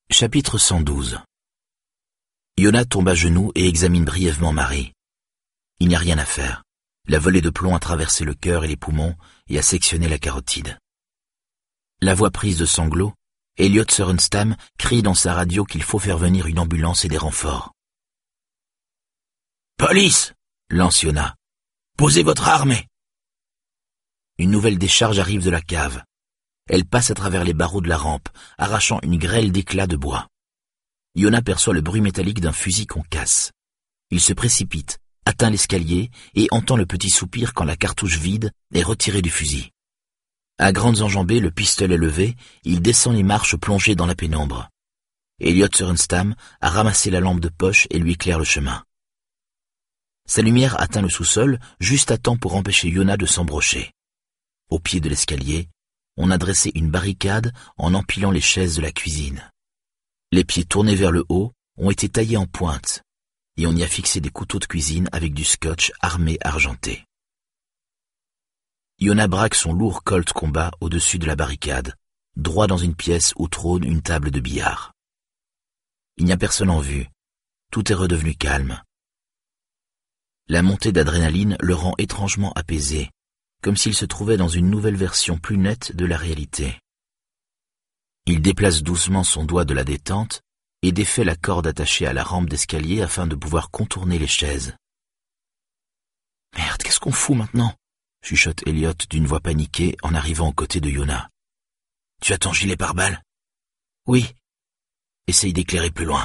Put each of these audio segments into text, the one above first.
Chapitre 112. Yona tombe à genoux et examine brièvement Marie. Il n'y a rien à faire. La volée de plomb a traversé le cœur et les poumons et a sectionné la carotide. La voix prise de sanglots, Elliot Sorenstam crie dans sa radio qu'il faut faire venir une ambulance et des renforts. « Police !» lance Yona. « Posez votre arme !» Une nouvelle décharge arrive de la cave. Elle passe à travers les barreaux de la rampe, arrachant une grêle d'éclats de bois. Yona perçoit le bruit métallique d'un fusil qu'on casse. Il se précipite, atteint l'escalier et entend le petit soupir quand la cartouche vide est retirée du fusil. À grandes enjambées, le pistolet levé, il descend les marches plongées dans la pénombre. Elliot Sorenstam a ramassé la lampe de poche et lui éclaire le chemin. Sa lumière atteint le sous-sol juste à temps pour empêcher Yona de s'embrocher. Au pied de l'escalier, on a dressé une barricade en empilant les chaises de la cuisine. Les pieds tournés vers le haut ont été taillés en pointe et on y a fixé des couteaux de cuisine avec du scotch armé argenté. Yona braque son lourd Colt Combat au-dessus de la barricade, droit dans une pièce où trône une table de billard. Il n'y a personne en vue. Tout est redevenu calme. La montée d'adrénaline le rend étrangement apaisé, comme s'il se trouvait dans une nouvelle version plus nette de la réalité. Il déplace doucement son doigt de la détente et défait la corde attachée à la rampe d'escalier afin de pouvoir contourner les chaises. « Merde, qu'est-ce qu'on fout maintenant ?» chuchote Elliot d'une voix paniquée en arrivant aux côtés de Yona. « Tu as ton gilet pare-balles ?»« Oui. » « Essaye d'éclairer plus loin. »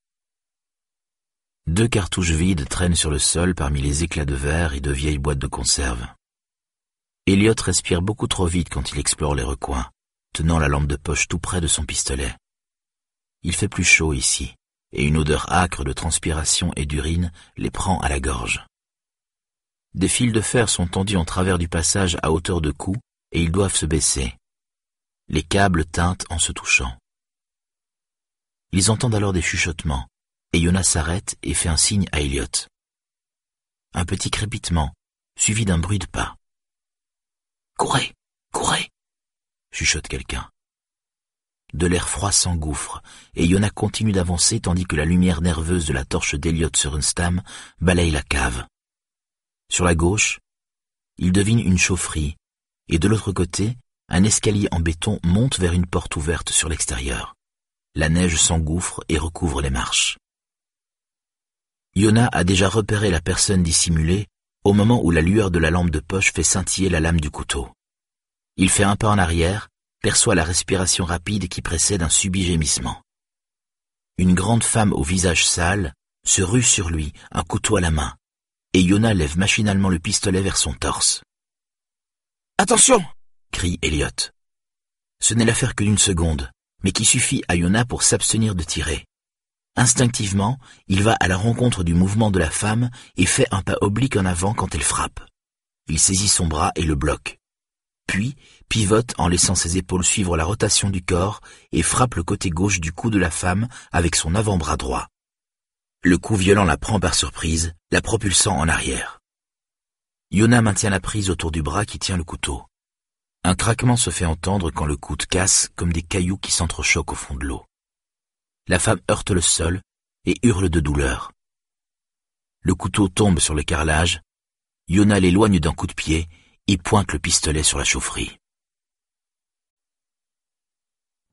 2 cartouches vides traînent sur le sol parmi les éclats de verre et de vieilles boîtes de conserve. Elliot respire beaucoup trop vite quand il explore les recoins, tenant la lampe de poche tout près de son pistolet. Il fait plus chaud ici, et une odeur âcre de transpiration et d'urine les prend à la gorge. Des fils de fer sont tendus en travers du passage à hauteur de cou et ils doivent se baisser. Les câbles tintent en se touchant. Ils entendent alors des chuchotements, et Yona s'arrête et fait un signe à Elliot. Un petit crépitement, suivi d'un bruit de pas. « Courez, courez !» chuchote quelqu'un. De l'air froid s'engouffre, et Yona continue d'avancer tandis que la lumière nerveuse de la torche d'Elliot Sorenstam balaye la cave. Sur la gauche, il devine une chaufferie, et de l'autre côté, un escalier en béton monte vers une porte ouverte sur l'extérieur. La neige s'engouffre et recouvre les marches. Yona a déjà repéré la personne dissimulée au moment où la lueur de la lampe de poche fait scintiller la lame du couteau. Il fait un pas en arrière, perçoit la respiration rapide qui précède un subit gémissement. Une grande femme au visage sale se rue sur lui, un couteau à la main, et Yona lève machinalement le pistolet vers son torse. « Attention !» crie Elliot. Ce n'est l'affaire que d'une seconde, mais qui suffit à Yona pour s'abstenir de tirer. Instinctivement, il va à la rencontre du mouvement de la femme et fait un pas oblique en avant quand elle frappe. Il saisit son bras et le bloque. Puis, pivote en laissant ses épaules suivre la rotation du corps et frappe le côté gauche du cou de la femme avec son avant-bras droit. Le coup violent la prend par surprise, la propulsant en arrière. Yona maintient la prise autour du bras qui tient le couteau. Un craquement se fait entendre quand le coude casse comme des cailloux qui s'entrechoquent au fond de l'eau. La femme heurte le sol et hurle de douleur. Le couteau tombe sur le carrelage. Yona l'éloigne d'un coup de pied et pointe le pistolet sur la chaufferie.